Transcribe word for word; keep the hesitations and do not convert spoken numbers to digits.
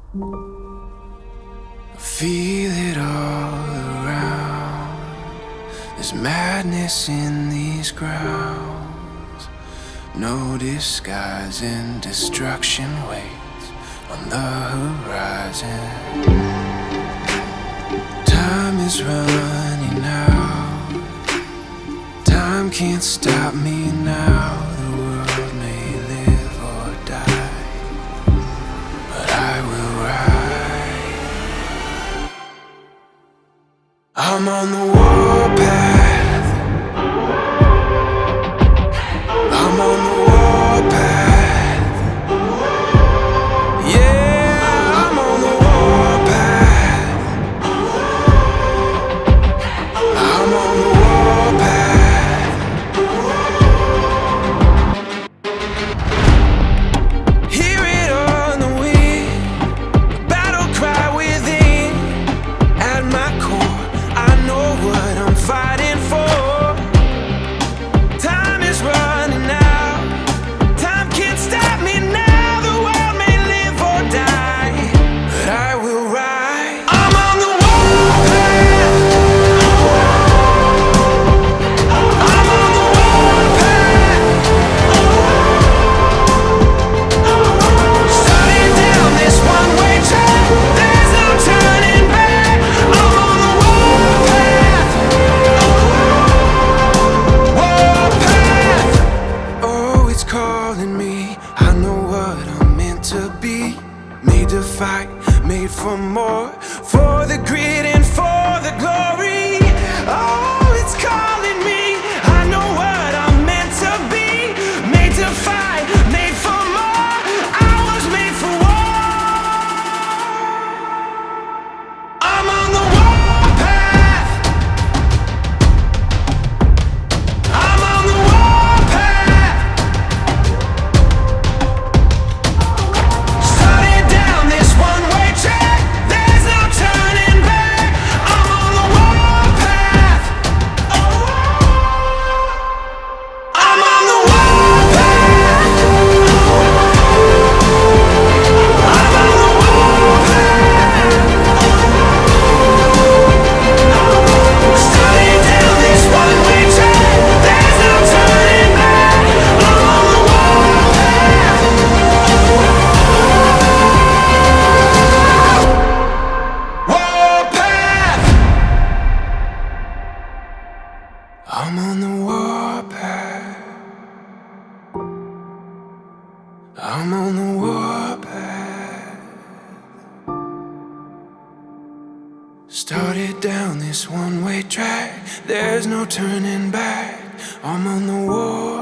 I feel it all around. There's madness in these grounds. No disguising, destruction waits on the horizon. Time is running out. Time can't stop me now. The world may live or die, but I will ride. I'm on the warpath. I'm on the warpath. Yeah, I'm on the warpath. I'm on the warpath. Hear it on the wind, the battle cry within. At my core, I know what I'm fighting for. Time is running out. Time can't stop me now. The world may live or die, but I will ride. I'm on the warpath. I'm on the warpath. Starting down this one-way track. There's no turning back. I'm on the warpath. Warpath. Oh, it's calling me. I know what I'm meant to be. Made to fight, made for more. For the grit and for the glory. Oh, it's calling me. I know what I'm meant to be. Made to fight, made for more. I was made for war. I'm on the warpath. I'm on the warpath. Started down this one-way track. There's no turning back. I'm on the warpath. I'm on the warpath. I'm on the warpath. Started down this one-way track. There's no turning back. I'm on the warpath. Warpath. I'm on the warpath. I'm on the warpath. Started down this one-way track. There's no turning back. I'm on the warpath.